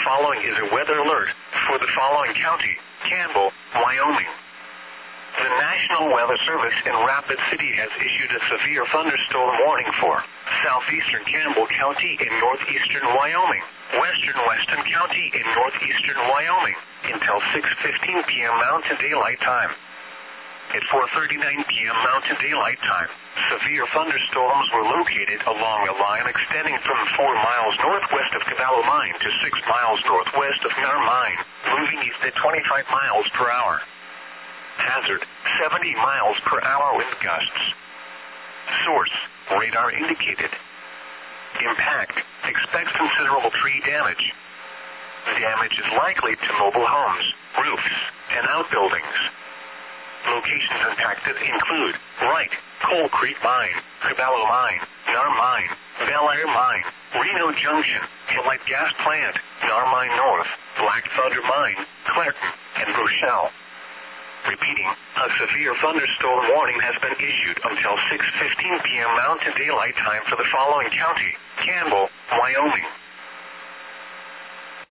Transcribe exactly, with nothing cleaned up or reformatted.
following is a weather alert for the following county, Campbell, Wyoming. The National Weather Service in Rapid City has issued a severe thunderstorm warning for southeastern Campbell County in northeastern Wyoming, western Weston County in northeastern Wyoming, until six fifteen p.m. Mountain Daylight Time. At four thirty-nine p.m. Mountain Daylight Time, severe thunderstorms were located along a line extending from four miles northwest of Caballo Mine to six miles northwest of Nar Mine, moving east at twenty-five miles per hour. Hazard, seventy miles per hour wind gusts. Source, radar indicated. Impact, expect considerable tree damage. Damage is likely to mobile homes, roofs, and outbuildings. Locations impacted include Wright, Coal Creek Mine, Caballo Mine, Nar Mine, Bel Air Mine, Reno Junction, Inlet Gas Plant, Nar Mine North, Black Thunder Mine, Clairton, and Rochelle. Repeating, a severe thunderstorm warning has been issued until six fifteen p.m. Mountain Daylight Time for the following county, Campbell, Wyoming.